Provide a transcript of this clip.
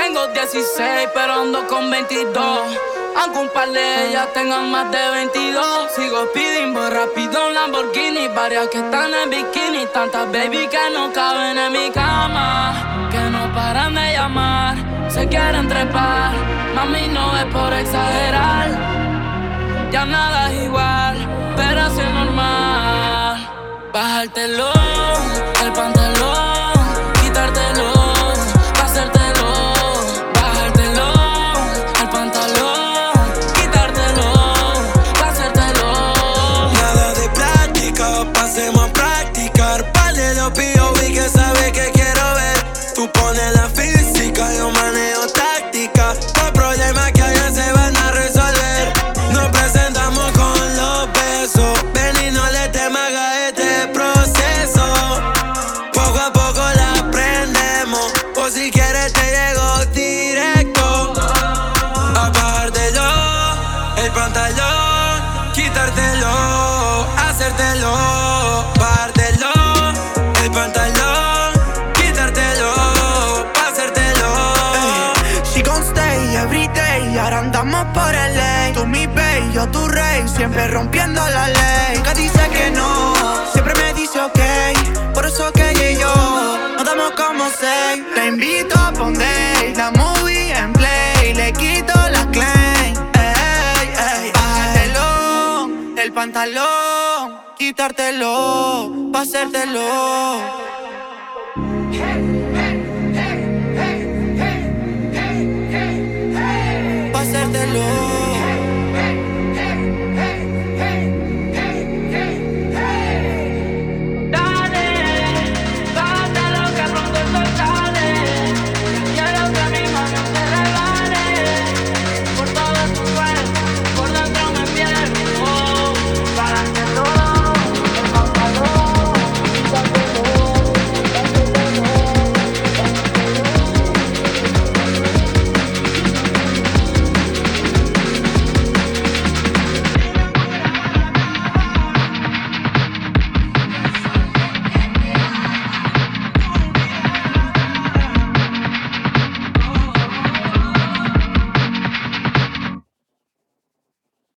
Tengo 16, pero ando con 22. Aunque un par de ellas tengan más de 22. Sigo pidiendo rápido un Lamborghini. Varias que están en bikini. Tantas baby que no caben en mi cama, que no paran de llamar, se quieren trepar. Mami, no es por exagerar, ya nada es igual, pero así es normal. Bajártelo, el pantalón, quitártelo, pa' hacértelo. Bajártelo, el pantalón, quitártelo, pa' hacértelo. Nada de práctica, pasemos a practicar. Par de los POV que sabe que quiero ver. Tú pones la física, yo manejo táctica. Los problemas que hayan se van a resolver. Nos presentamos con los besos. Ven y no le temas a este proceso. Poco a poco la aprendemos. O si quieres te llego directo. A bajártelo, el pantalón, quitártelo, hacértelo. Bajártelo, el pantalón, quitártelo, pa' hacértelo. She gon' stay every day. Ahora andamos por el ley. Tú mi bae, yo tu rey. Siempre rompiendo la ley. Nunca dice que no, siempre me dice ok. Por eso que ella y yo nos damos como seis. La invito a poner la movie en play. Le quito la claim. Ey, ey. Bájatelo, el pantalón, quitártelo, pa' hacértelo.